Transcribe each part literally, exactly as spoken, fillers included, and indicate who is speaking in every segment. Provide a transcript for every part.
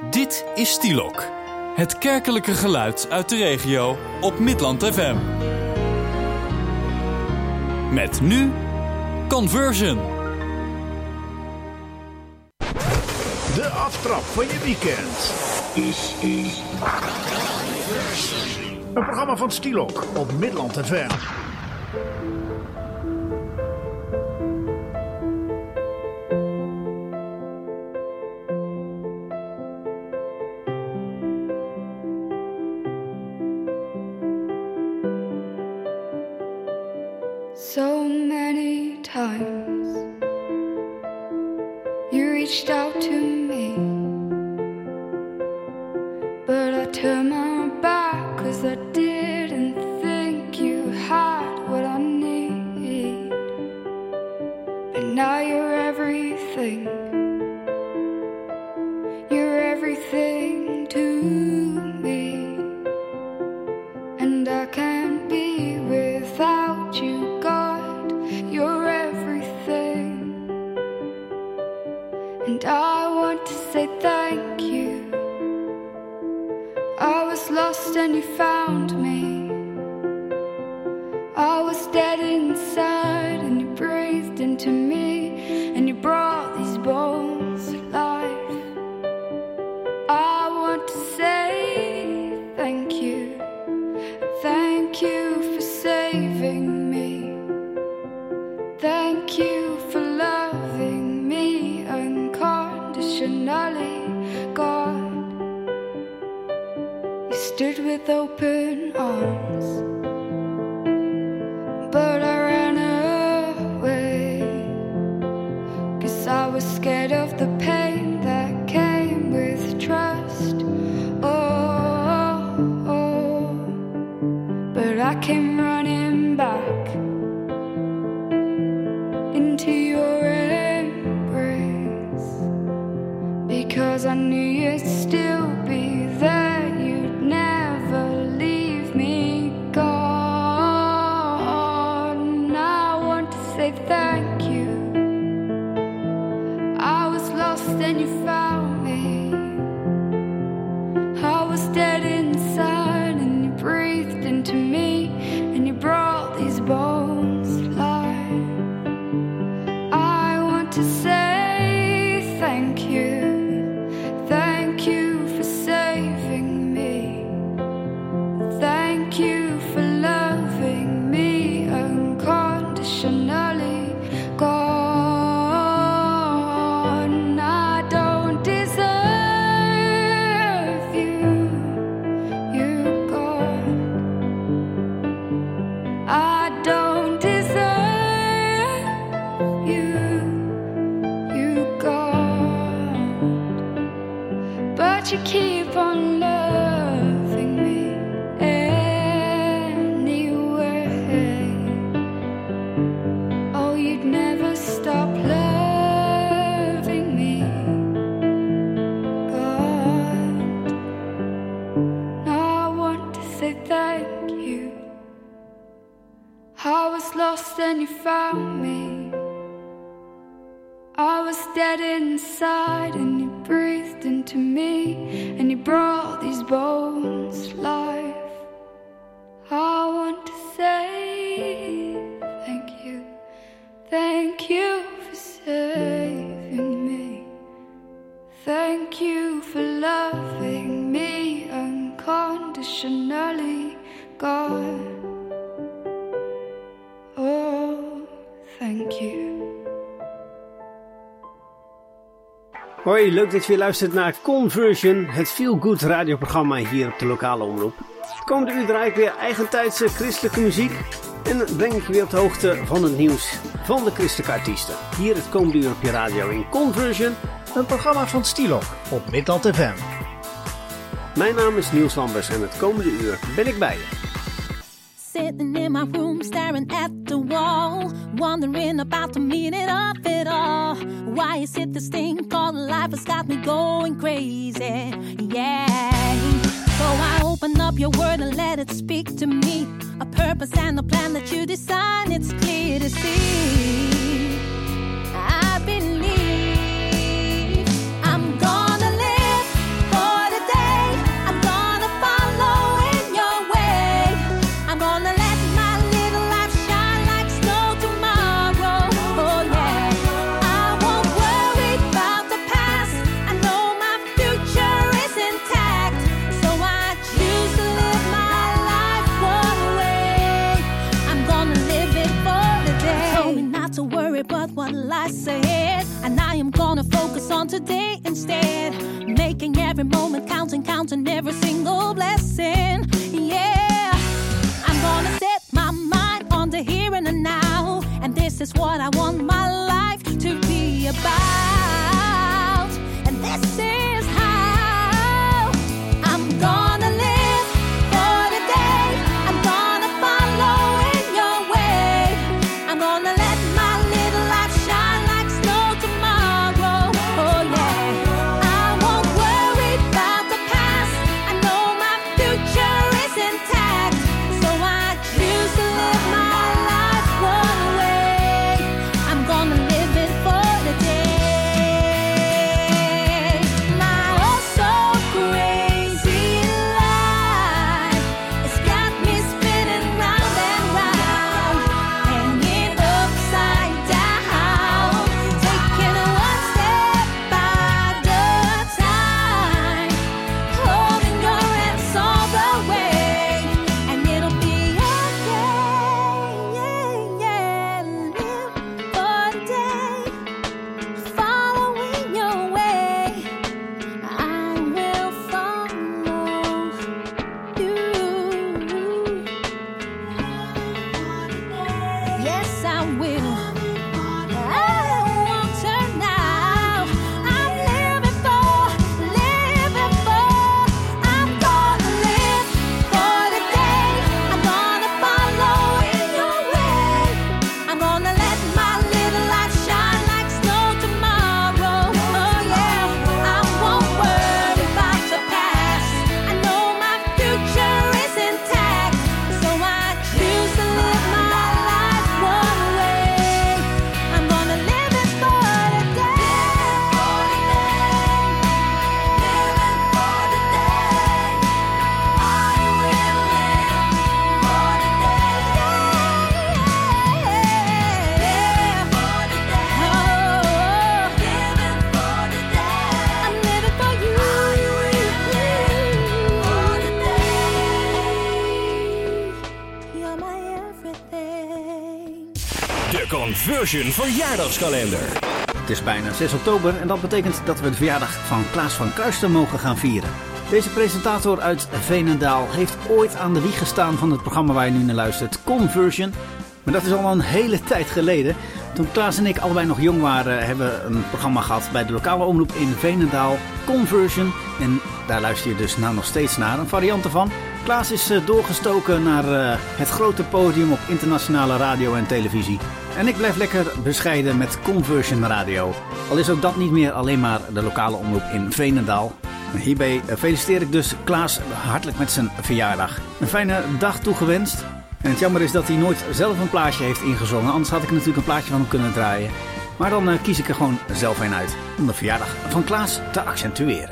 Speaker 1: Dit is Stielok, het kerkelijke geluid uit de regio op Midland F M. Met nu Conversion.
Speaker 2: De aftrap van je weekend. Is, is. Een programma van Stielok op Midland F M.
Speaker 3: So many times you reached out to me, but I turned my back 'cause I didn't think you had what I need. But now you're everything, you're everything to me, and I can't be without you. You're everything, and I want to say thank you. I was lost and you found me. I was dead inside and you breathed into me, and you brought these bones to life. I want to say thank you. Thank you for saving me. Thank you for loving me unconditionally, God. You stood with open arms, but I ran away 'cause I was scared of the pain that came with trust. Oh, oh, but I came running back into your embrace, because I knew you'd still be there. You'd never leave me, God. And I want to say thank you. I was lost and you found me. I was dead inside and you breathed into me, and you brought these bones to life. To say thank you, thank you for saving me, thank you for loving me unconditionally, God. And I don't deserve you, you God. I don't deserve you, but you keep on loving me anyway. Oh, you'd never stop loving me, God. Now I want to say thank you. I was lost and you found me. I was dead inside and you breathed into me, and you brought these bones to life. I want to say thank you. Thank you for saving me. Thank you for loving me unconditionally, God. Oh, thank you.
Speaker 4: Hoi, leuk dat je weer luistert naar Conversion, het feel-good radioprogramma hier op de lokale omroep. De komende uur draai ik weer eigentijdse christelijke muziek en breng ik je weer op de hoogte van het nieuws van de christelijke artiesten. Hier het komende uur op je radio in Conversion,
Speaker 2: een programma van Stielok op Midland F M.
Speaker 4: Mijn naam is Niels Lambers en het komende uur ben ik bij je.
Speaker 5: Sitting in my room, staring at the wall, wondering about the meaning of it all. Why is it this thing called life has got me going crazy? Yeah. So I open up your word and let it speak to me. A purpose and a plan that you design, it's clear to see. I believe I'm gonna live for today instead. Making every moment counting, counting every single blessing. Yeah, I'm gonna set my mind on the here and the now. And this is what I want my life to be about. And this is how I'm gonna live for the day. I'm gonna follow in your way. I'm gonna let my little light shine like snow tomorrow. Oh yeah, I won't worry about the past. I know my future is intact. So I choose to live my life one way. I'm gonna live it for the day. My oh so crazy life, it's got me spinning round and round, hanging upside down, taking it one step at a time, holding your hands all the way, and it'll be okay. Yeah, yeah, live for the day, following your way. I will follow you. Yes, I will. I won't turn now. I'm living for, living for. I'm gonna live for the day. I'm gonna follow in your way. I'm gonna let my little light shine like snow tomorrow. Oh yeah, I won't worry about the past. I know my future is intact. So I choose to live my life one way. I'm gonna live it for the day. Living for the day. I will live for the day. Living for the day. Oh, living for the day. I'm living for you. I will live for the day. You're my everything.
Speaker 6: De Conversion verjaardagskalender.
Speaker 4: Het is bijna zes oktober en dat betekent dat we de verjaardag van Klaas van Kruisten mogen gaan vieren. Deze presentator uit Veenendaal heeft ooit aan de wieg gestaan van het programma waar je nu naar luistert, Conversion. Maar dat is al een hele tijd geleden. Toen Klaas en ik allebei nog jong waren, hebben we een programma gehad bij de lokale omroep in Veenendaal, Conversion. En daar luister je dus nou nog steeds naar, een variant ervan. Klaas is uh, doorgestoken naar uh, het grote podium op internationale radio en televisie. En ik blijf lekker bescheiden met Conversion Radio. Al is ook dat niet meer alleen maar de lokale omroep in Veenendaal. Hierbij uh, feliciteer ik dus Klaas hartelijk met zijn verjaardag. Een fijne dag toegewenst. En het jammer is dat hij nooit zelf een plaatje heeft ingezongen. Anders had ik natuurlijk een plaatje van hem kunnen draaien. Maar dan uh, kies ik er gewoon zelf een uit. Om de verjaardag van Klaas te accentueren.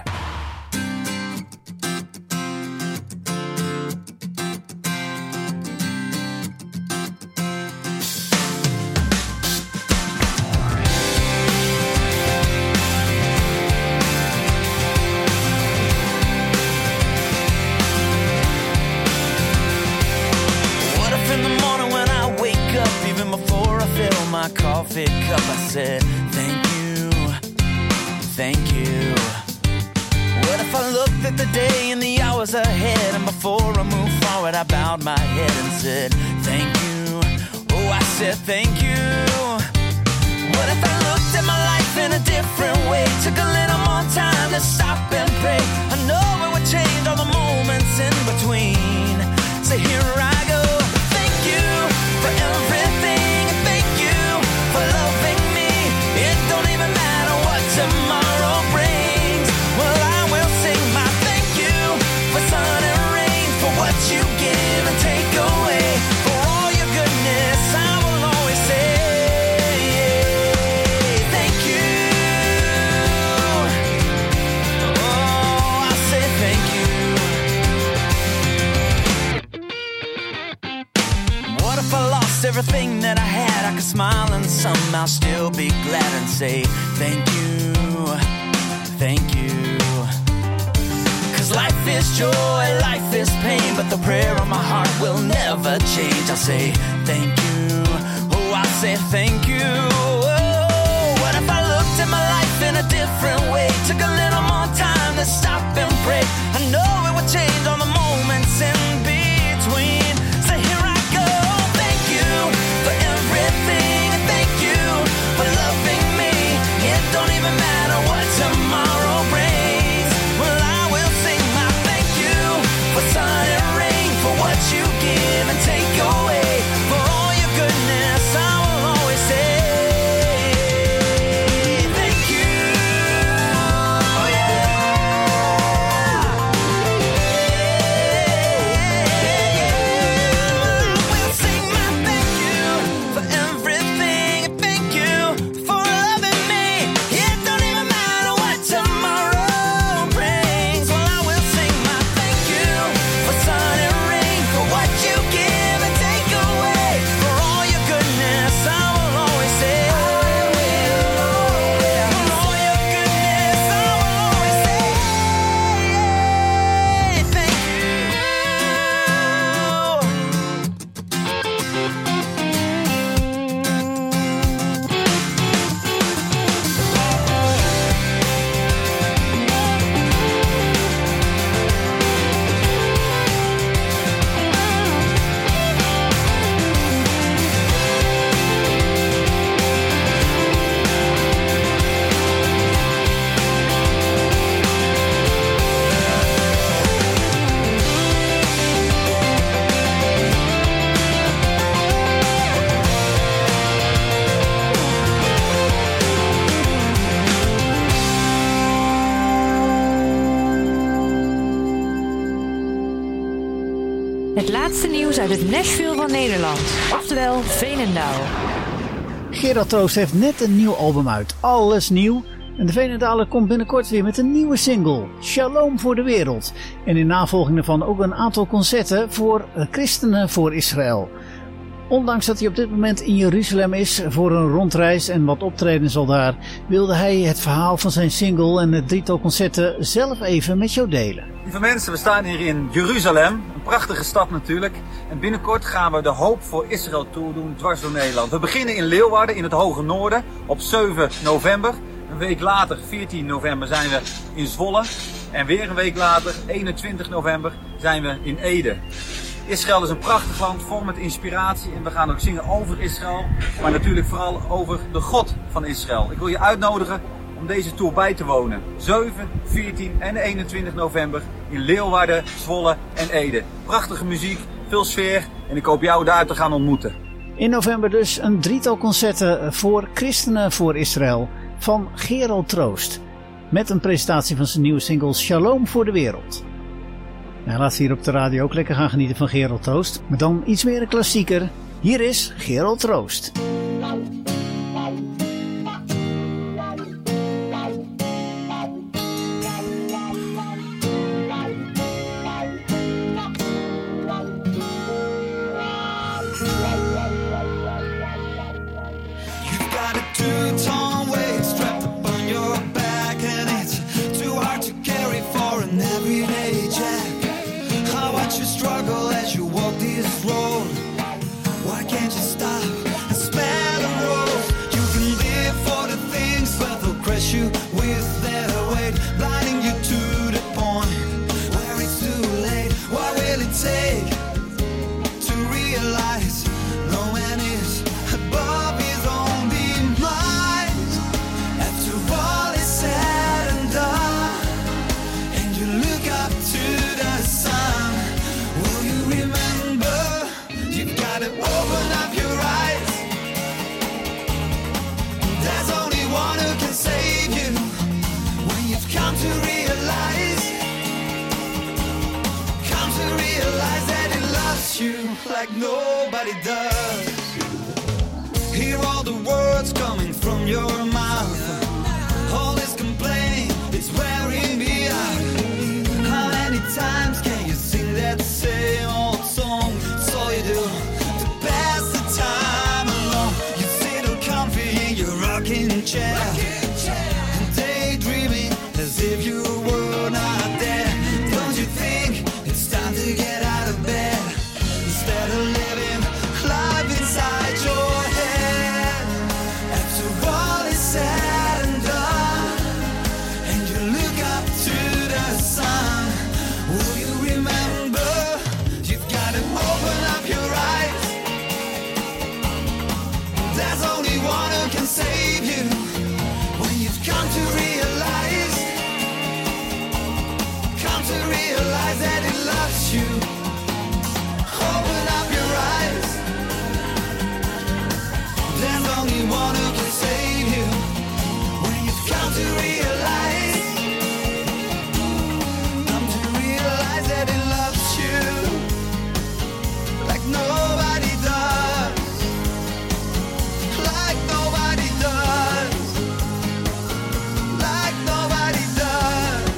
Speaker 7: What if in the morning when I wake up, even before I fill my coffee cup, I said, thank you, thank you. What if I looked at the day and the hours ahead, and before I moved forward I bowed my head and said, thank you, oh I said thank you. What if I looked at my life in a different way, took a little more time to stop and pray? I know it would change all the moments in between. So here I go. Thank you for everything. Thank you for loving me. It don't even matter what tomorrow brings. Well, I will sing my thank you for sun and rain, for what you give and take away, for all your goodness. I will always say thank you. Oh, I say thank you. What if I lost everything that I had? I could smile and somehow still be glad and say thank you, thank you. Cause life is joy, life is pain, but the prayer of my heart will never change. I say thank you, oh I say thank you. Oh, what if I looked at my life in a different different way. Took a little more time to stop and pray. I know it would change all the moments in between. So here I go. Thank you for everything. And thank you for loving me. It don't even matter what tomorrow brings. Well, I will sing my thank you for sun and rain, for what you give and take away, for all your goodness. I will always say thank you. Oh, yeah. I will sing my thank you for everything. And thank you for loving me. It don't even matter what tomorrow brings. Well, I will sing my thank you for sun and rain, for what you give and take away, for all your goodness. I will always say I will always, for all your goodness. I will always say thank you.
Speaker 8: Het laatste nieuws uit het Nashville van Nederland. Oftewel Veenendaal.
Speaker 2: Gerald Troost heeft net een nieuw album uit. Alles nieuw. En de Veenendaler komt binnenkort weer met een nieuwe single. Shalom voor de wereld. En in navolging daarvan ook een aantal concerten voor christenen voor Israël. Ondanks dat hij op dit moment in Jeruzalem is voor een rondreis en wat optredens al daar, wilde hij het verhaal van zijn single en het drietal concerten zelf even met jou delen.
Speaker 9: Lieve mensen, we staan hier in Jeruzalem, een prachtige stad natuurlijk. En binnenkort gaan we de Hoop voor Israël Tour doen, dwars door Nederland. We beginnen in Leeuwarden in het Hoge Noorden op zeven november. Een week later, veertien november, zijn we in Zwolle. En weer een week later, eenentwintig november, zijn we in Ede. Israël is een prachtig land, vol met inspiratie en we gaan ook zingen over Israël, maar natuurlijk vooral over de God van Israël. Ik wil je uitnodigen om deze tour bij te wonen. zeven, veertien en eenentwintig november in Leeuwarden, Zwolle en Ede. Prachtige muziek, veel sfeer en ik hoop jou daar te gaan ontmoeten.
Speaker 2: In november dus een drietal concerten voor christenen voor Israël van Gerald Troost. Met een presentatie van zijn nieuwe single Shalom voor de wereld. Nou, laten we hier op de radio ook lekker gaan genieten van Gerald Troost. Maar dan iets meer een klassieker. Hier is Gerald Troost.
Speaker 10: Like nobody does. Hear all the words coming from your mouth. All this complaint, it's wearing me out. How many times can you sing that same old song? It's all you do to pass the time along. You sit all comfy in your rocking chair and daydreaming as if you were not there. Don't you think it's time to get out of bed? Instead of living life inside your head. After all is said to realize that it loves you. Open up your eyes. There's only one who can save you. When you've come to realize, come to realize that it loves you like nobody does, like nobody does, like nobody does.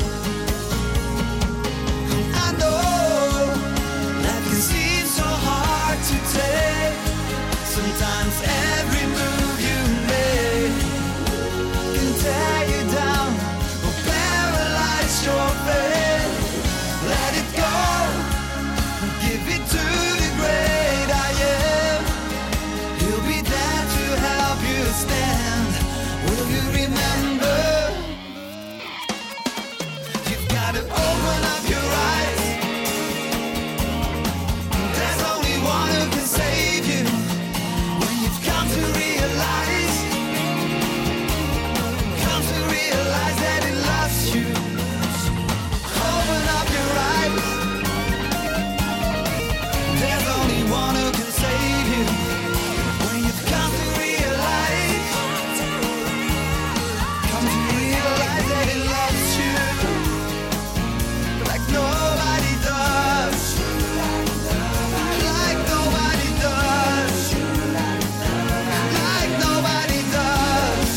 Speaker 10: I know life can seem so hard to take. Sometimes every move you make can tear you down or paralyze your faith. Let it go, give it to the great I am. He'll be there to help you stand. Will you remember? You've got to open up your eyes. There's only one who can save you. When you've come to realize, come to realize that it loves you. Open up your eyes. There's only one who can save you. When you've come to realize, come to realize that it loves you like nobody does, like nobody does, like nobody does.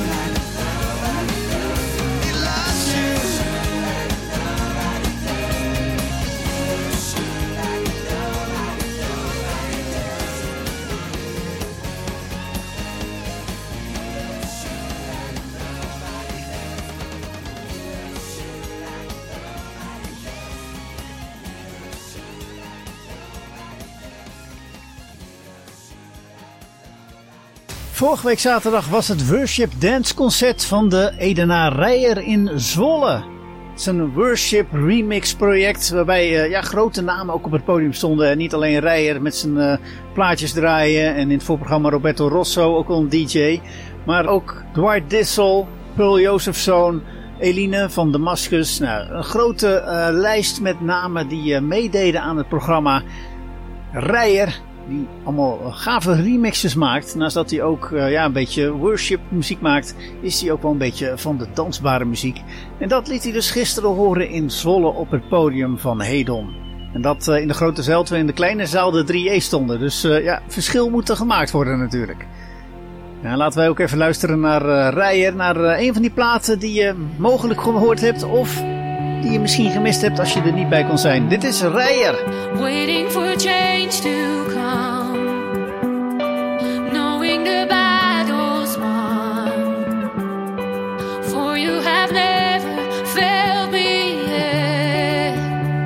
Speaker 10: It loves you.
Speaker 2: Vorige week zaterdag was het Worship Dance Concert van de Edenaar Reijer in Zwolle. Het is een worship remix project waarbij uh, ja, grote namen ook op het podium stonden. En niet alleen Reijer met zijn uh, plaatjes draaien en in het voorprogramma Roberto Rosso, ook al een D J. Maar ook Dwight Dissel, Pearl Josephson, Eline van Damascus. Nou, een grote uh, lijst met namen die uh, meededen aan het programma. Reijer, die allemaal gave remixes maakt. Naast dat hij ook uh, ja, een beetje worship muziek maakt, is hij ook wel een beetje van de dansbare muziek. En dat liet hij dus gisteren horen in Zwolle op het podium van Hedon. En dat uh, in de grote zaal, terwijl in de kleine zaal de drie E stonden. Dus uh, ja, verschil moet er gemaakt worden natuurlijk. Ja, laten wij ook even luisteren naar uh, Reijer, naar uh, een van die platen die je mogelijk gehoord hebt of die je misschien gemist hebt als je er niet bij kon zijn. Dit is Reijer.
Speaker 11: Waiting for change to come, knowing the battle's won, for you have never failed me yet.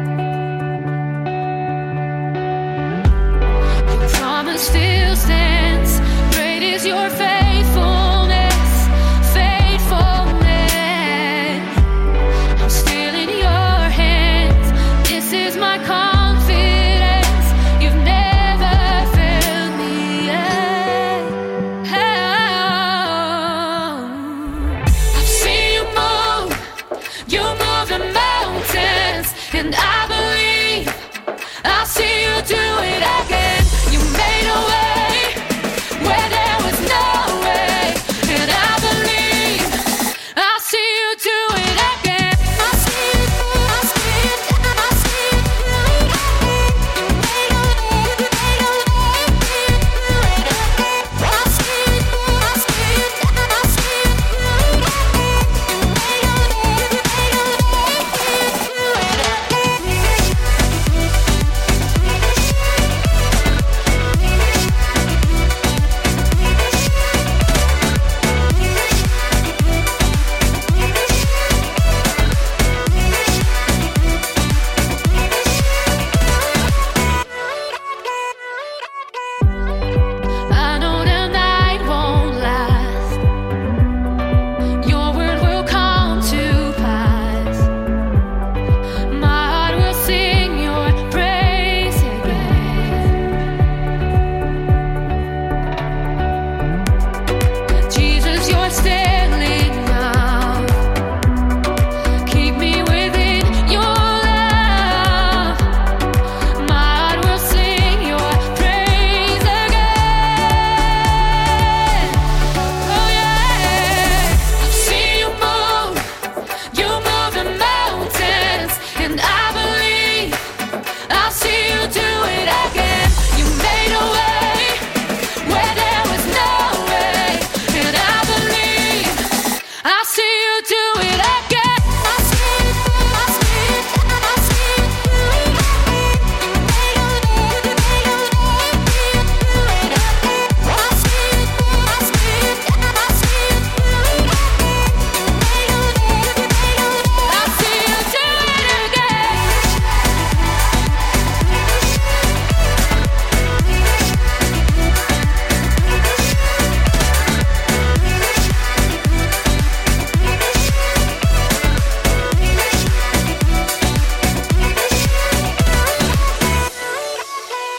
Speaker 11: Your promise still stands, great is your faithfulness, faithfulness. I'm still in your hands, this is my confidence. You've never failed.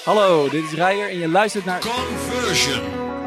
Speaker 12: Hallo, dit is Rijer en je luistert naar
Speaker 6: Conversion.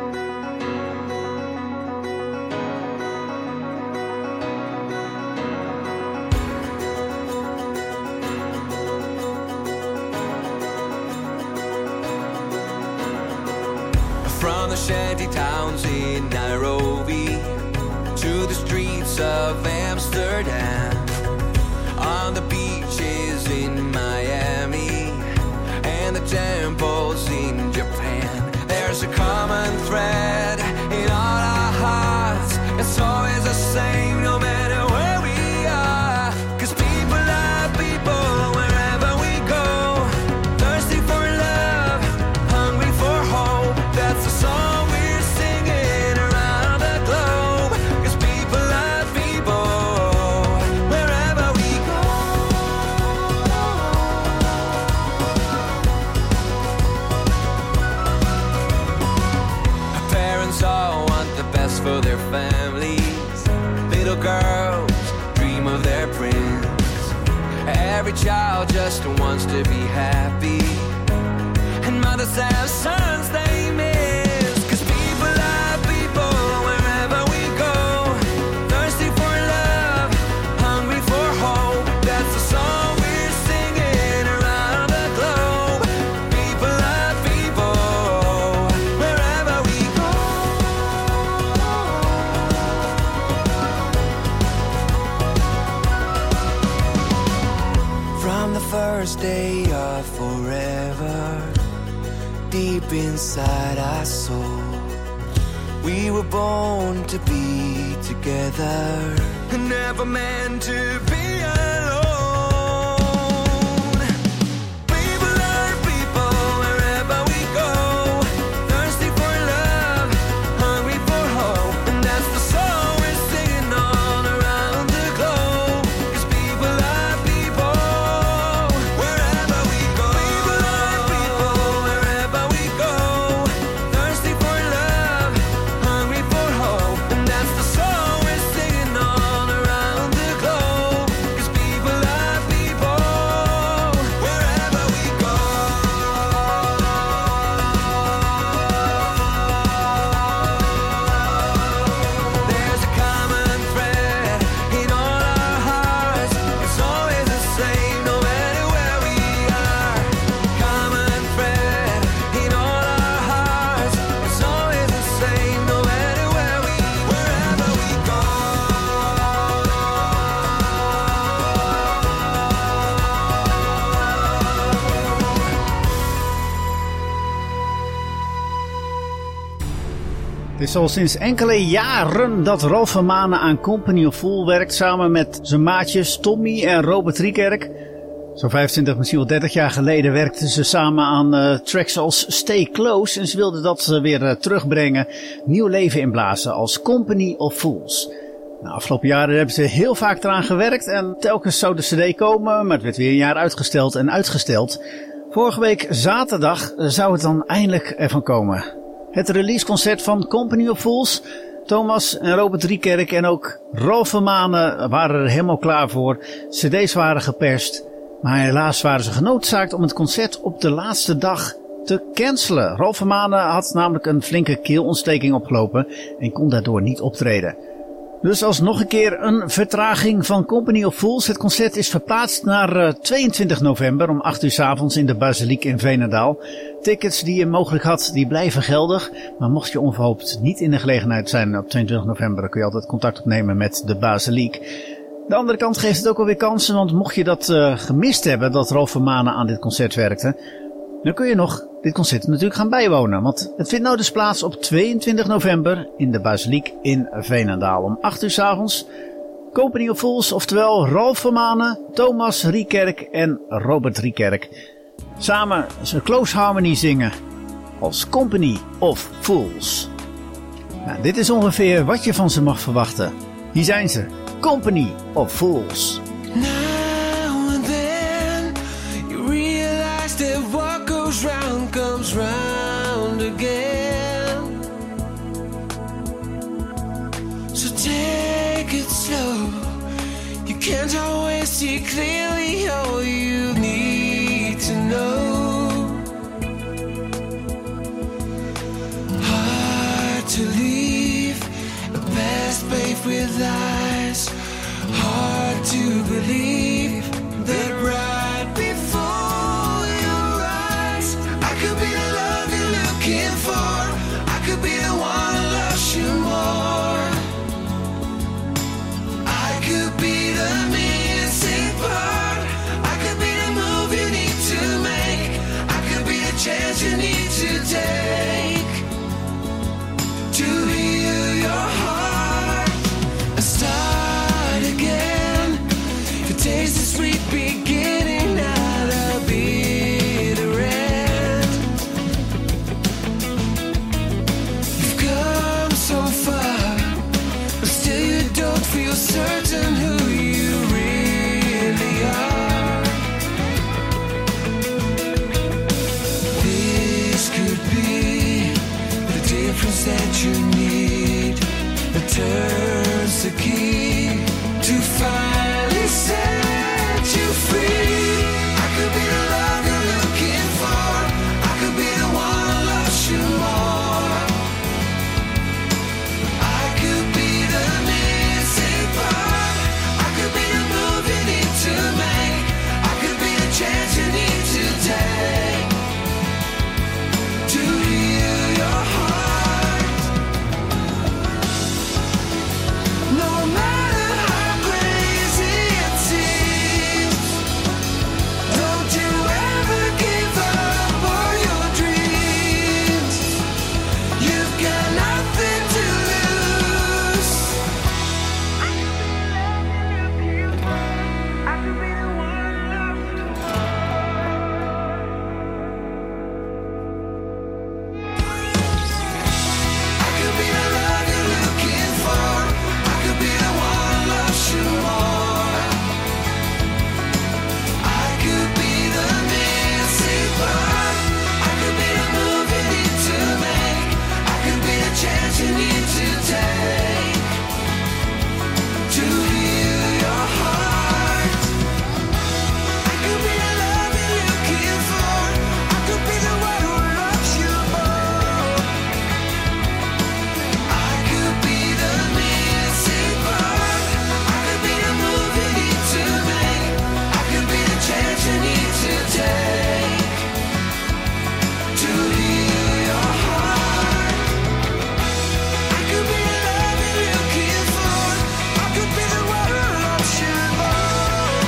Speaker 13: From the shanty towns in Nairobi to the streets of Amsterdam, on the beaches in Miami and the temples in Japan, there's a common thread in all our hearts. It's always the same no matter where we are, 'cause people are people wherever we go, thirsty for love, hungry for hope. That's the song we're singing around the globe, 'cause people are people wherever we go. Parents all want the best for their families. Little girls dream of their prince. Every child just wants to be happy, and mothers have sons they miss, 'cause people are people wherever we go, thirsty for love, hungry for hope. That's the song we're singing around the globe. People are people wherever we go. From the first day of forever, deep inside our soul, we were born to be together, never meant to be alone. People are people wherever we go, thirsty for love, hungry for hope, and that's the song we're singing all around the globe, 'cause people are people wherever we go. People are people wherever we go, thirsty for love, hungry for hope, and that's the song we're singing all around the globe, 'cause people are people wherever we go. There's a common thread in all our hearts. It's always the same no matter where we are. Common thread in all our hearts. It's always the same no matter where we, wherever we go.
Speaker 2: Het is al sinds enkele jaren dat Ralph van Manen aan Company of Fool werkt samen met zijn maatjes Tommy en Robert Riekerk. Zo'n vijfentwintig, misschien wel dertig jaar geleden werkten ze samen aan uh, tracks als Stay Close en ze wilden dat uh, weer uh, terugbrengen, nieuw leven inblazen als Company of Fools. De afgelopen jaren hebben ze heel vaak eraan gewerkt en telkens zou de cd komen, maar het werd weer een jaar uitgesteld en uitgesteld. Vorige week zaterdag uh, zou het dan eindelijk ervan komen. Het releaseconcert van Company of Fools. Thomas en Robert Riekerk en ook Ralph van Manen waren er helemaal klaar voor. cd's waren geperst. Maar helaas waren ze genoodzaakt om het concert op de laatste dag te cancelen. Ralph van Manen had namelijk een flinke keelontsteking opgelopen en kon daardoor niet optreden. Dus alsnog een keer een vertraging van Company of Fools. Het concert is verplaatst naar uh, tweeëntwintig november om acht uur 's avonds in de Basiliek in Veenendaal. Tickets die je mogelijk had, die blijven geldig. Maar mocht je onverhoopt niet in de gelegenheid zijn op tweeëntwintig november, dan kun je altijd contact opnemen met de Basiliek. De andere kant geeft het ook alweer kansen, want mocht je dat uh, gemist hebben, dat Ralph van Manen aan dit concert werkte, dan kun je nog dit concert natuurlijk gaan bijwonen. Want het vindt nou dus plaats op tweeëntwintig november in de Basiliek in Veenendaal om acht uur 's avonds. Company of Fools, oftewel Ralph van Manen, Thomas Riekerk en Robert Riekerk. Samen ze Close Harmony zingen als Company of Fools. Nou, dit is ongeveer wat je van ze mag verwachten. Hier zijn ze, Company of Fools.
Speaker 10: Now and then you realize that what goes round comes round again. So take it slow. You can't always see clearly all you need to know. left with eyes. Hard to believe that right before your eyes, I could be the love you're looking for. I could be the one who loves you more. I could be the missing part. I could be the move you need to make. I could be the chance you need to take to heal your heart and start again. If it tastes the sweet beginning, not a bitter end. You've come so far, but still you don't feel certain who you really are. This could be the difference that you need, that turns the key to finally set you free. I could be the love you're looking for. I could be the one who loves you more. I could be the missing part. I could be the move you need to make. I could be the chance you need to take to heal your heart. No matter how crazy it seems, don't you ever give up on your dreams. You've got nothing to lose. I could be the one who loves you I could be the love you're looking for. I could be the one who loves you more. I could be the missing part. I could be the move you need to make. I could be the chance you need to take to heal your heart. I could be the love you're looking for. I could be the one who loves you more. I could be the missing part. I could be the move you need to make. I could be the chance you need to take to heal your heart. I could be the love you're looking for. I could be the one who loves you more.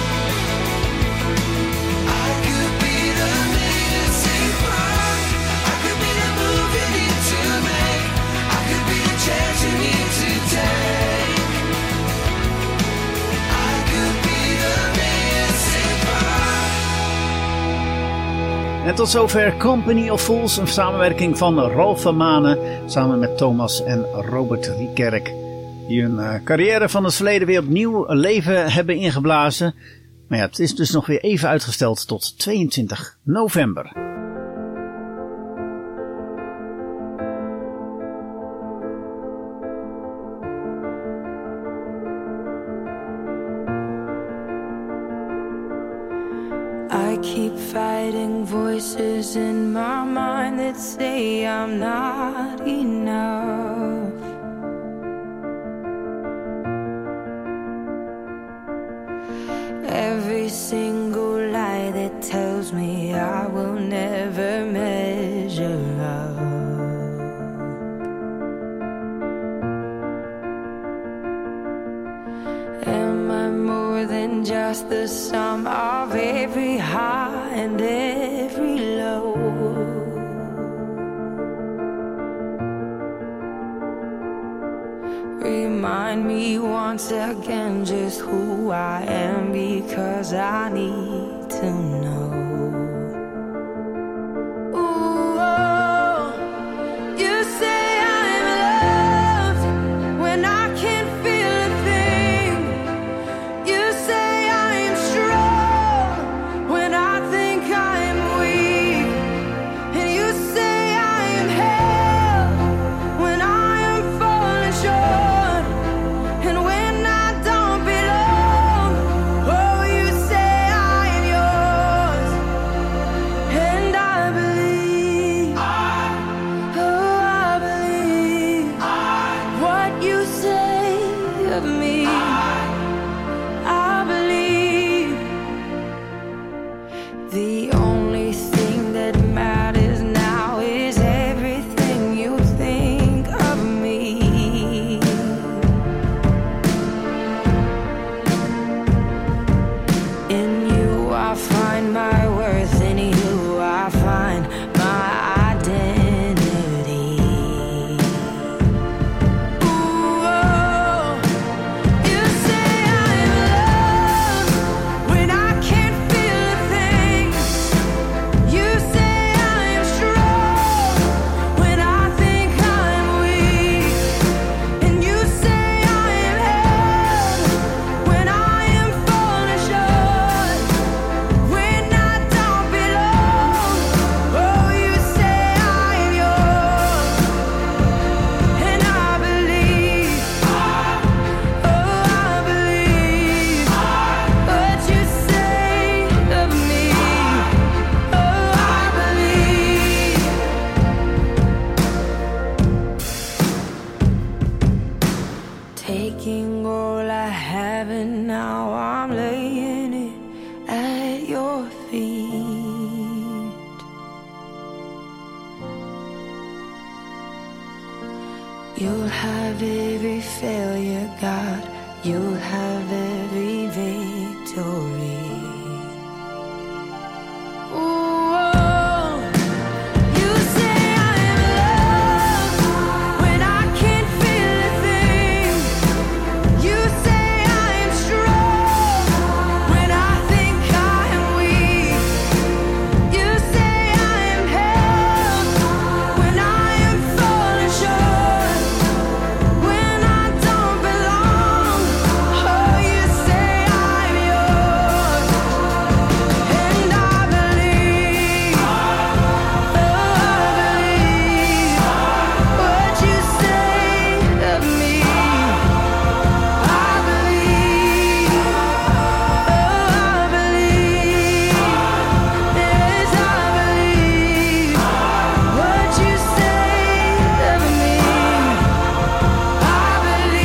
Speaker 10: I could be the missing part. I could be the move you need to make. I could be the chance you need to take. I could be the missing part.
Speaker 2: En tot zover Company of Fools, een samenwerking van Ralf van Manen samen met Thomas en Robert Riekerk, die hun uh, carrière van het verleden weer opnieuw leven hebben ingeblazen. Maar ja, het is dus nog weer even uitgesteld tot tweeëntwintig november.
Speaker 3: I keep fighting voices in my mind that say I'm not enough. Every single lie that tells me I will never measure up. Am I more than just the sum of every high and every low? Remind me once again just who I am, because I need to know. Ooh, oh, you say I'm loved when I can't feel a thing. You say I'm strong when I think I'm weak. And you say I'm held when I am falling short. And when I don't belong, oh, you say I am yours. The only thing that matters now is everything you think of me. In you I find my worth, in you I find my identity. Ooh, oh, you say I'm loved when I can't feel a thing. You say I am strong when I think I'm weak. And you say I am held when I am falling short, when I don't belong. Oh, you say I am yours, and I believe. Oh, I believe what you say of me. Oh, I believe. Taking all I have and now I'm laying it at your feet. You'll have every failure, God. You'll have every victory. Ooh, you say I am loved when I can't feel a thing. You say I am strong when I think I am weak. You say I am held when I am falling short, when I don't belong. Oh, you say I'm yours, and I believe. Oh, I believe what you say of me. I believe. Oh, I believe. Yes, I believe what you say of me. I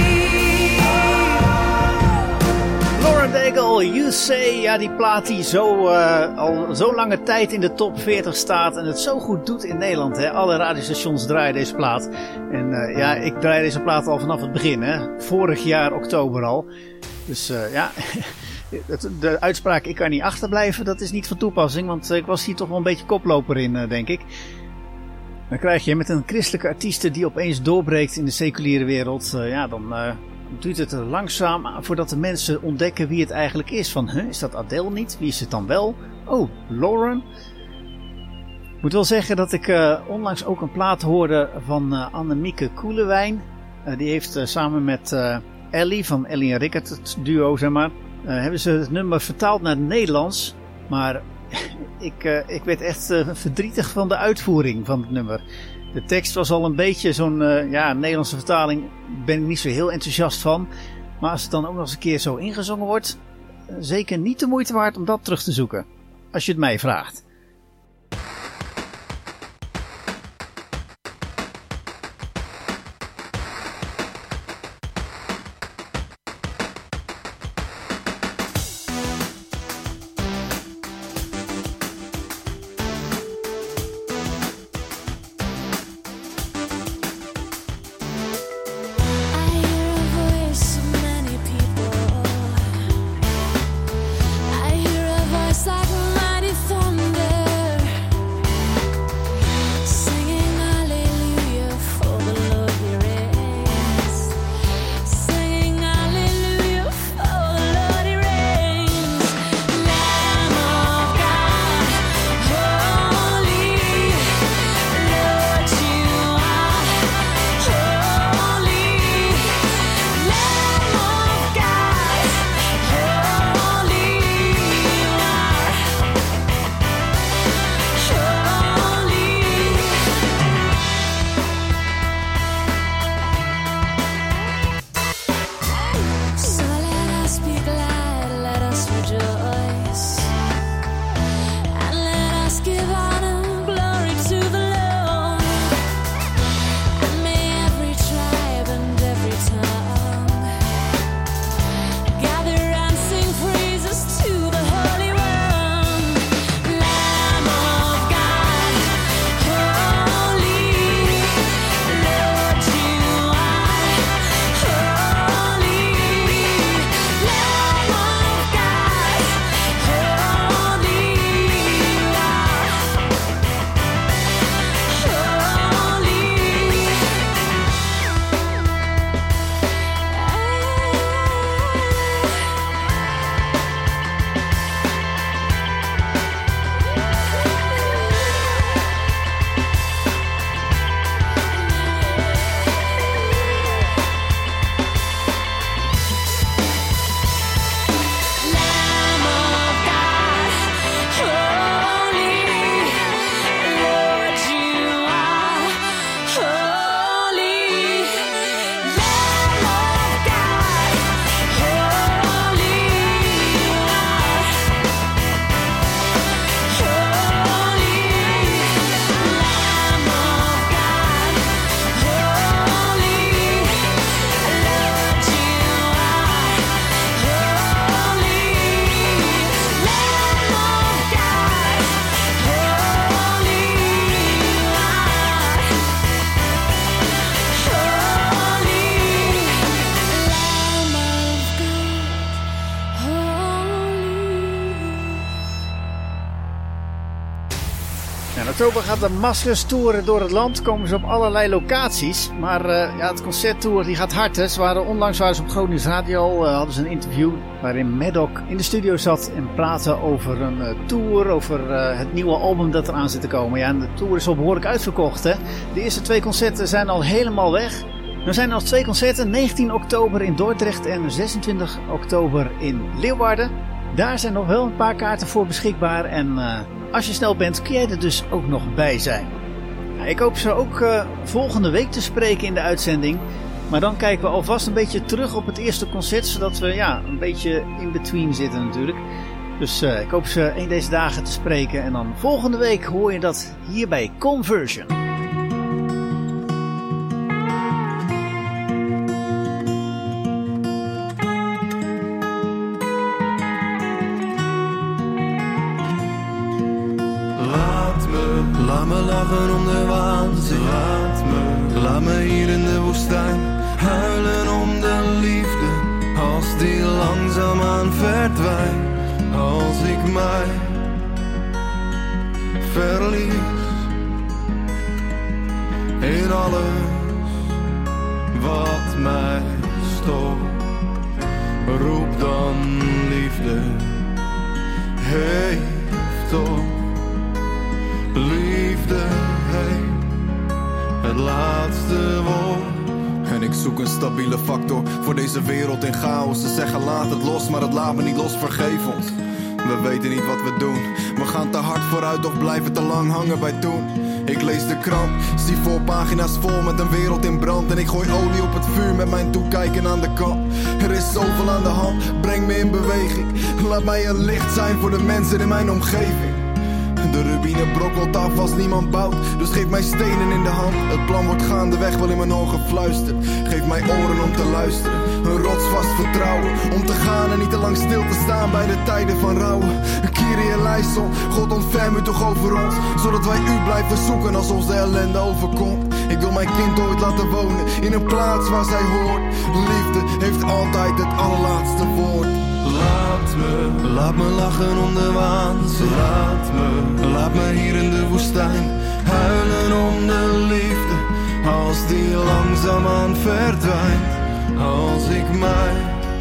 Speaker 3: believe.
Speaker 2: Lauren Daigle, You Say, ja die plaat die zo, uh, al zo lange tijd in de top veertig staat en het zo goed doet in Nederland. Hè? Alle radiostations draaien deze plaat. En uh, ja, ik draai deze plaat al vanaf het begin, hè? Vorig jaar oktober al. Dus uh, ja, de uitspraak ik kan niet achterblijven, dat is niet van toepassing, want ik was hier toch wel een beetje koploper in, uh, denk ik. Dan krijg je met een christelijke artieste die opeens doorbreekt in de seculiere wereld, uh, ja dan... Uh, duurt het er langzaam voordat de mensen ontdekken wie het eigenlijk is. Van, huh, is dat Adele niet? Wie is het dan wel? Oh, Lauren. Ik moet wel zeggen dat ik uh, onlangs ook een plaat hoorde van uh, Annemieke Koelewijn. Uh, die heeft uh, samen met uh, Ellie van Ellie en Rickert, het duo zeg maar, uh, hebben ze het nummer vertaald naar het Nederlands. Maar ik, uh, ik werd echt uh, verdrietig van de uitvoering van het nummer. De tekst was al een beetje zo'n uh, ja, Nederlandse vertaling, ben ik niet zo heel enthousiast van. Maar als het dan ook nog eens een keer zo ingezongen wordt, uh, zeker niet de moeite waard om dat terug te zoeken. Als je het mij vraagt.
Speaker 11: Like mighty thunder.
Speaker 2: In oktober gaat de Damascus toeren door het land. Komen ze op allerlei locaties. Maar uh, ja, het concerttour die gaat hard. Hè. Ze waren, onlangs waren ze op Gronings Radio. Uh, hadden ze een interview waarin Maddock in de studio zat. En praatte over een uh, tour. Over uh, het nieuwe album dat eraan zit te komen. Ja, en de tour is al behoorlijk uitverkocht. Hè. De eerste twee concerten zijn al helemaal weg. Er zijn nog twee concerten. negentien oktober in Dordrecht en zesentwintig oktober in Leeuwarden. Daar zijn nog wel een paar kaarten voor beschikbaar. En uh, als je snel bent kun jij er dus ook nog bij zijn. Nou, ik hoop ze ook uh, volgende week te spreken in de uitzending. Maar dan kijken we alvast een beetje terug op het eerste concert. Zodat we ja, een beetje in between zitten natuurlijk. Dus uh, ik hoop ze een deze dagen te spreken. En dan volgende week hoor je dat hier bij Conversion.
Speaker 14: Laat me lachen om de waanzin. Laat me, laat me hier in de woestijn huilen om de liefde. Als die langzaamaan verdwijnt. Als ik mij verlies in alles wat mij stoort. Roep dan liefde heeft toch. Liefde heeft het laatste woord.
Speaker 15: En ik zoek een stabiele factor voor deze wereld in chaos. Ze zeggen laat het los, maar het laat me niet los, vergeef ons. We weten niet wat we doen. We gaan te hard vooruit of blijven te lang hangen bij toen. Ik lees de krant, zie voorpagina's vol met een wereld in brand. En ik gooi olie op het vuur met mijn toekijken aan de kant. Er is zoveel aan de hand, breng me in beweging. Laat mij een licht zijn voor de mensen in mijn omgeving. De rubine brokkelt af als niemand bouwt. Dus geef mij stenen in de hand. Het plan wordt gaandeweg wel in mijn ogen gefluisterd. Geef mij oren om te luisteren. Een rotsvast vertrouwen. Om te gaan en niet te lang stil te staan bij de tijden van rouwen. Kyrie en Leison, God ontferm u toch over ons. Zodat wij u blijven zoeken als ons de ellende overkomt. Ik wil mijn kind ooit laten wonen in een plaats waar zij hoort. Liefde heeft altijd het allerlaatste woord.
Speaker 14: Laat me, laat me lachen om de waanzin. Laat me, laat me hier in de woestijn huilen om de liefde. Als die langzaamaan verdwijnt. Als ik mij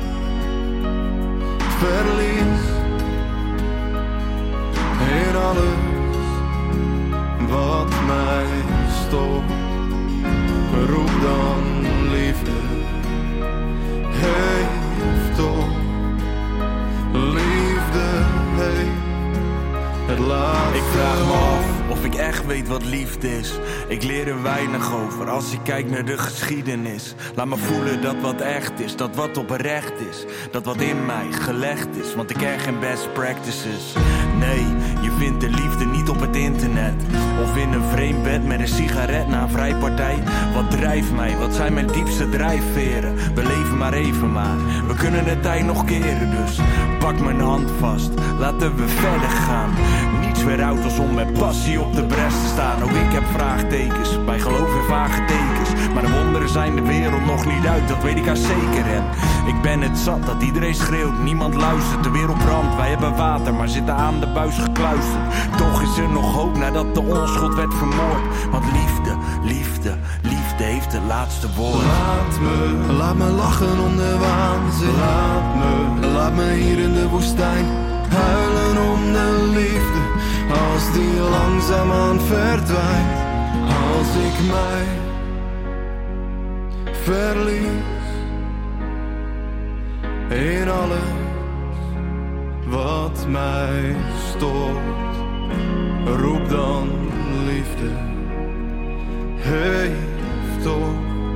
Speaker 14: verlies in alles wat mij stoort. Roep dan liefde heeft toch. Liefde heeft het laatste.
Speaker 16: Ik vraag me af of ik echt weet wat liefde is. Ik leer er weinig over als ik kijk naar de geschiedenis. Laat me voelen dat wat echt is, dat wat oprecht is. Dat wat in mij gelegd is, want ik ken geen best practices. Nee, je vindt de liefde niet op het internet. Of in een vreemd bed met een sigaret na een vrijpartij. Wat drijft mij, wat zijn mijn diepste drijfveren? We leven maar even maar, we kunnen de tijd nog keren. Dus pak mijn hand vast, laten we verder gaan. Niets weer oud als om met passie op de bres te staan. Ook ik heb vraagtekens, bij geloof in vage tekens. Maar de wonderen zijn de wereld nog niet uit, dat weet ik al zeker. En ik ben het zat dat iedereen schreeuwt, niemand luistert. De wereld brandt, wij hebben water, maar zitten aan de buis gekluisterd. Toch is er nog hoop nadat de onschuld werd vermoord. Want liefde, liefde, liefde heeft het laatste woord.
Speaker 14: Laat me, laat me lachen om de waanzin. Laat me, laat me hier in de woestijn huilen om de liefde. Als die langzaamaan verdwijnt. Als ik mij verlies in alles wat mij stoort. Roep dan liefde heeft toch.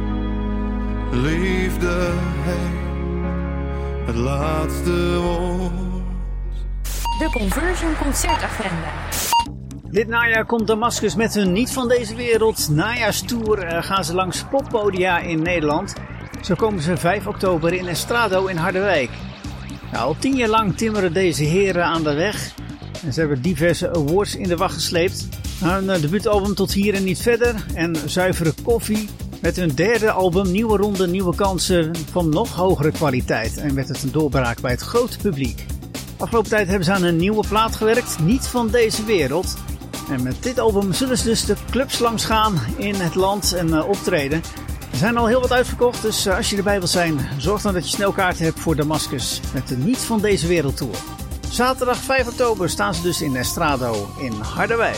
Speaker 14: Liefde heeft het laatste woord.
Speaker 8: De Conversion Concertagenda.
Speaker 2: Dit najaar komt Damascus met hun Niet van deze wereld najaarstour. Uh, gaan ze langs poppodia in Nederland. Zo komen ze vijf oktober in Estrado in Harderwijk. Nou, al tien jaar lang timmeren deze heren aan de weg. En ze hebben diverse awards in de wacht gesleept. Hun uh, debuutalbum Tot hier en niet verder. En Zuivere koffie. Met hun derde album Nieuwe ronde, nieuwe kansen van nog hogere kwaliteit. En werd het een doorbraak bij het grote publiek. Afgelopen tijd hebben ze aan een nieuwe plaat gewerkt. Niet van deze wereld. En met dit album zullen ze dus de clubs langs gaan in het land en uh, optreden. Er zijn al heel wat uitverkocht, dus uh, als je erbij wilt zijn, zorg dan dat je snel kaarten hebt voor Damascus met de Niet van Deze Wereld Tour. Zaterdag vijf oktober staan ze dus in Estrado in Harderwijk.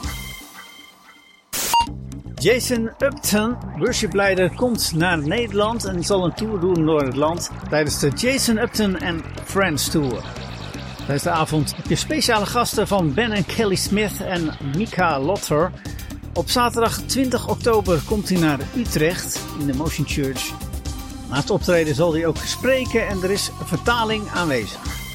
Speaker 2: Jason Upton, worshipleider, komt naar Nederland en zal een tour doen door het land tijdens de Jason Upton and Friends Tour. Tijdens de avond heb je speciale gasten van Ben en Kelly Smith en Mika Lotter. Op zaterdag twintig oktober komt hij naar Utrecht in de Motion Church. Na het optreden zal hij ook spreken en er is vertaling aanwezig.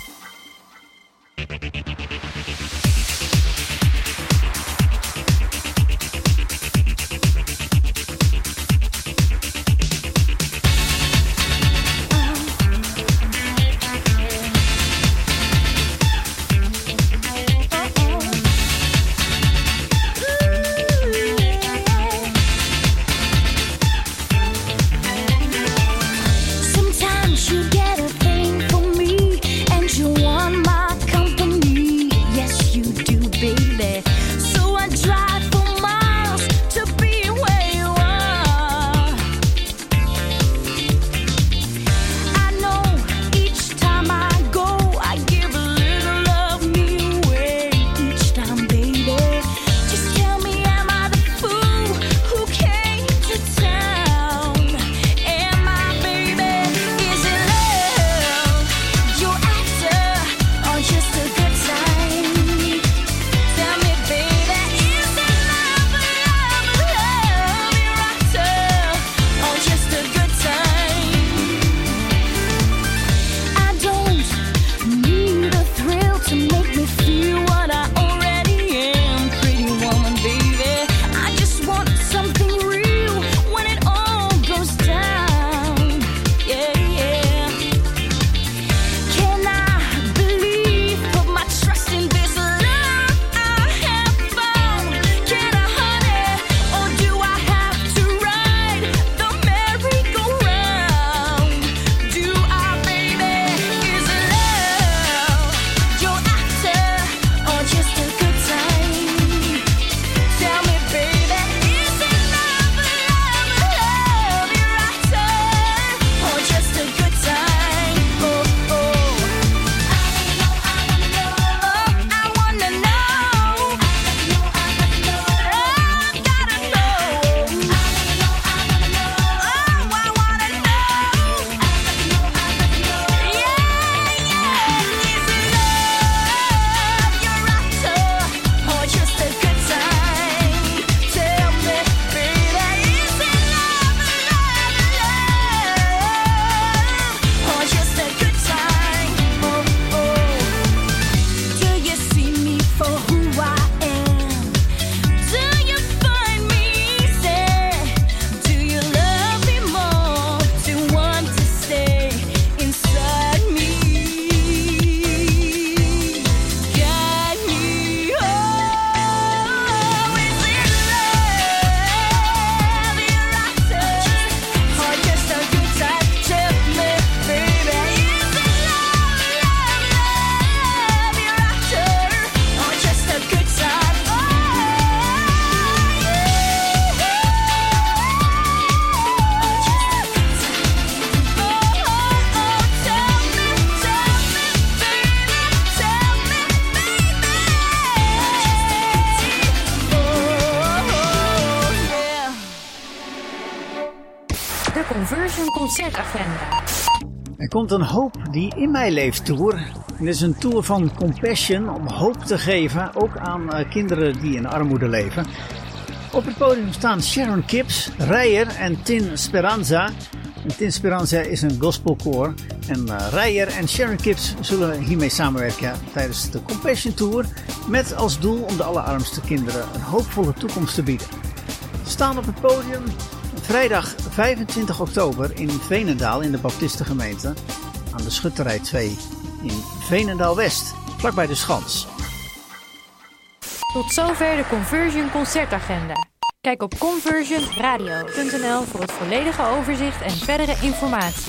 Speaker 8: Conversion Concertagenda.
Speaker 2: Er komt een Hoop die in mij leeft tour. Dit is een tour van Compassion om hoop te geven, ook aan uh, kinderen die in armoede leven. Op het podium staan Sharon Kips, Rijer en Tin Speranza. En Tin Speranza is een gospelkoor. En uh, Rijer en Sharon Kips zullen hiermee samenwerken tijdens de Compassion Tour. Met als doel om de allerarmste kinderen een hoopvolle toekomst te bieden. Ze staan op het podium vrijdag vijfentwintig oktober in Veenendaal in de Baptistengemeente. Aan de Schutterij twee in Veenendaal-West, vlakbij de Schans.
Speaker 8: Tot zover de Conversion Concertagenda. Kijk op conversion radio punt n l voor het volledige overzicht en verdere informatie.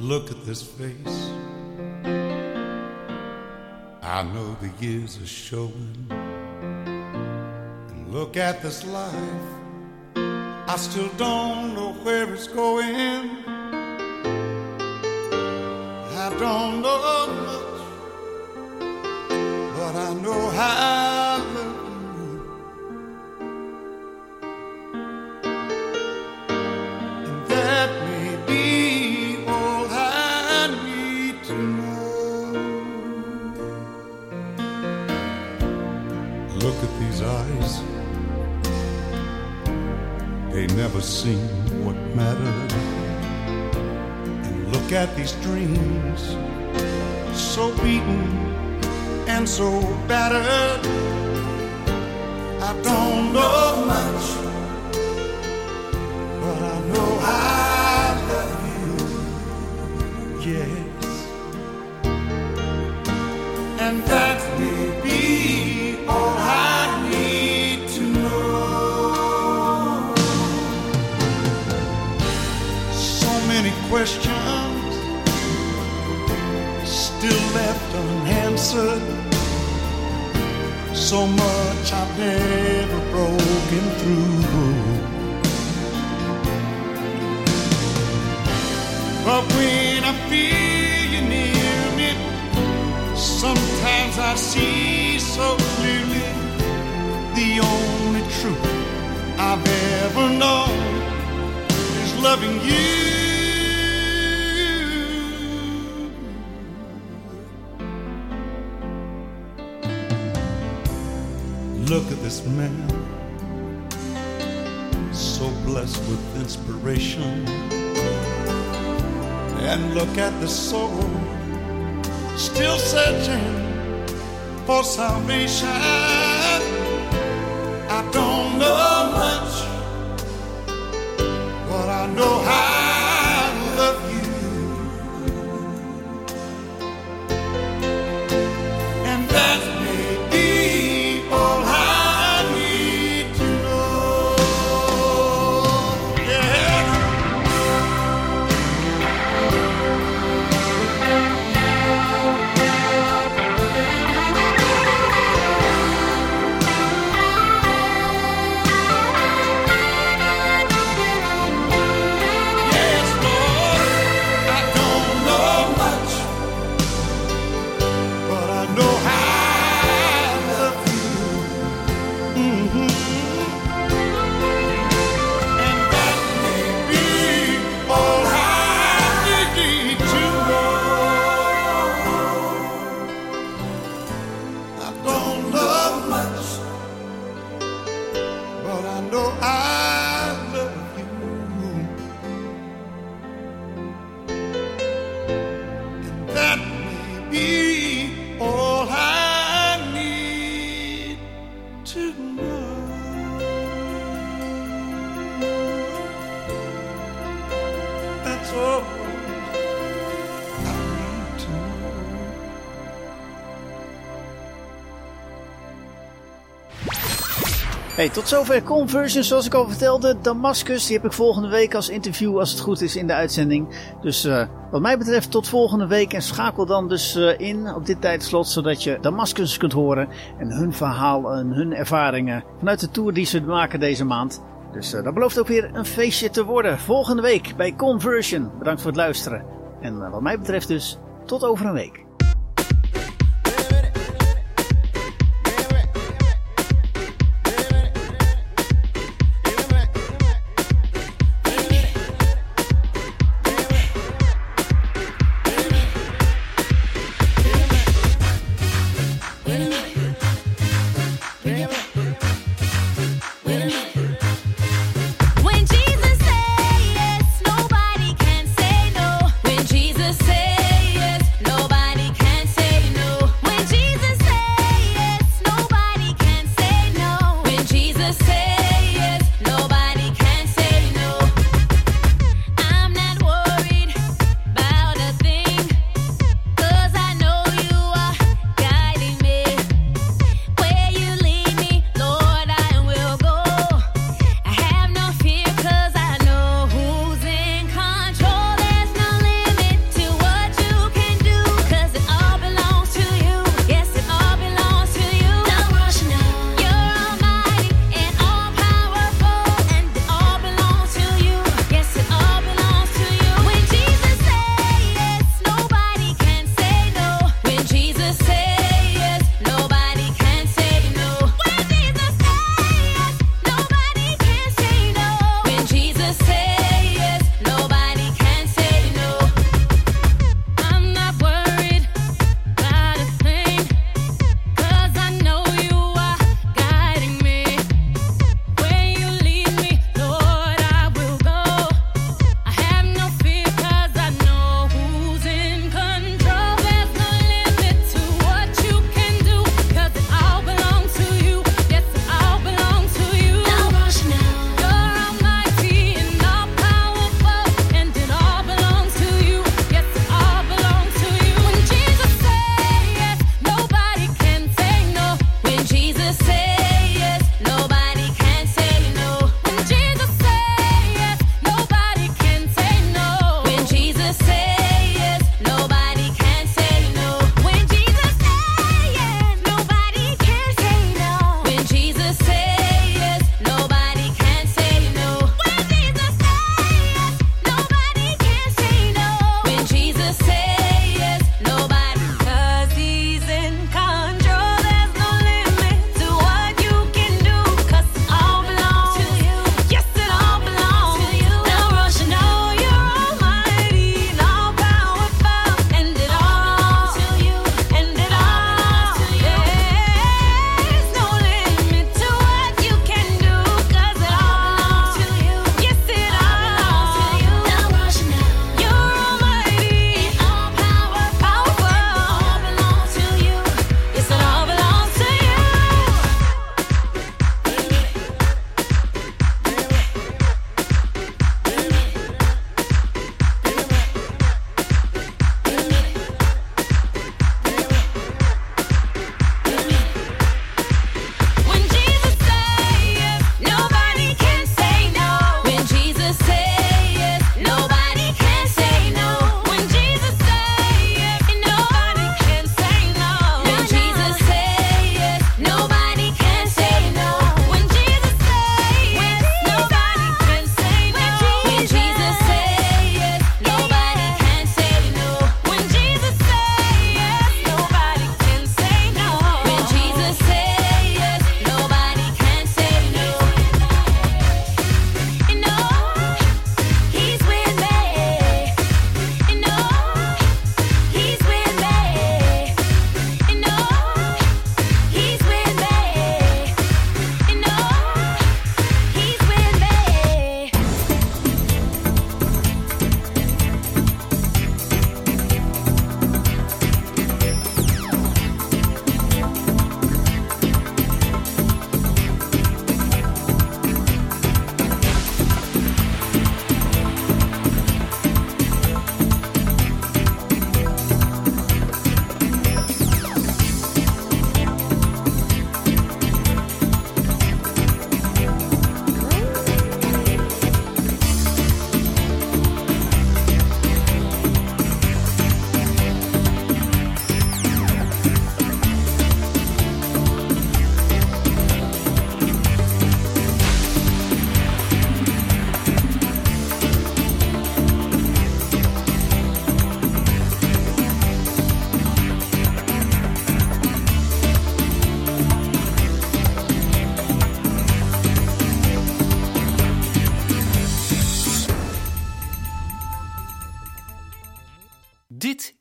Speaker 17: look at this face. I know the years are showing. And look at this life. I still don't know where it's going. I don't know much, but I know how I love you. And that may be all I need to know. Look at these eyes. They never seen what mattered. And look at these dreams, so beaten and so battered. I don't know much, but I know I love you, yes. And that may be all I need to know. So many questions still left unanswered. So much I've never broken through. But when I feel you near me, sometimes I see so clearly the only truth I've ever known is loving you. Look at this man, so blessed with inspiration. And look at the soul, still searching for salvation. I don't know much, but I know I love you. And that may be all I need to know. Yeah. Yes, Lord, I don't know much, but I know I love you. Mhm. And that may be all I need to know. I don't know much, but I know I love you. And that may be all I need to know. That's all I need to know.
Speaker 2: Hey, tot zover Conversion, zoals ik al vertelde. Damascus, die heb ik volgende week als interview, als het goed is, in de uitzending. Dus uh, wat mij betreft tot volgende week. En schakel dan dus uh, in op dit tijdslot, zodat je Damascus kunt horen. En hun verhaal en hun ervaringen vanuit de tour die ze maken deze maand. Dus uh, dat belooft ook weer een feestje te worden. Volgende week bij Conversion. Bedankt voor het luisteren. En uh, wat mij betreft dus, tot over een week.
Speaker 5: When Jesus say yes, nobody can say no. When Jesus say yes, nobody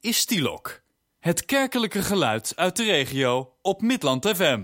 Speaker 1: is Stilok. Het kerkelijke geluid uit de regio op Midland F M.